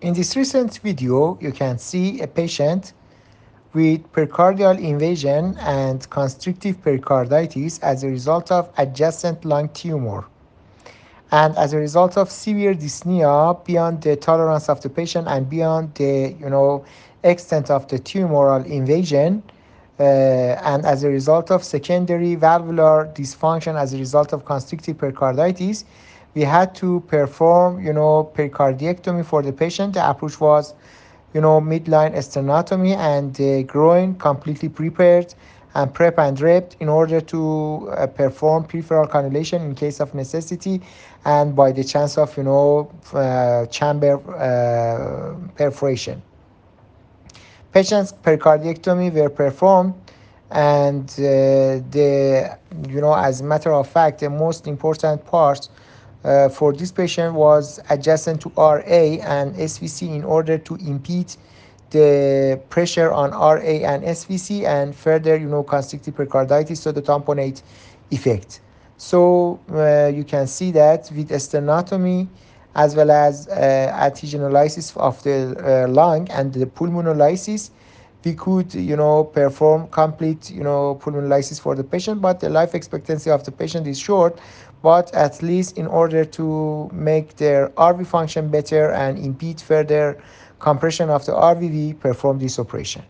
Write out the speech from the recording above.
In this recent video, you can see a patient with pericardial invasion and constrictive pericarditis as a result of adjacent lung tumor. And as a result of severe dyspnea beyond the tolerance of the patient and beyond the extent of the tumoral invasion, and as a result of secondary valvular dysfunction as a result of constrictive pericarditis, we had to perform pericardiectomy for the patient. The approach was midline sternotomy, and the groin completely prepared and prep and draped in order to perform peripheral cannulation in case of necessity and by the chance of chamber perforation. Patients pericardiectomy were performed, and the as a matter of fact, the most important part for this patient was adjacent to RA and SVC in order to impede the pressure on RA and SVC and further constrictive pericarditis, so the tamponade effect. So you can see that with sternotomy as well as antigeноlysis of the lung and the pulmonolysis, we could perform complete pulmonolysis for the patient, but the life expectancy of the patient is short. But at least in order to make their RV function better and impede further compression of the RV, we perform this operation.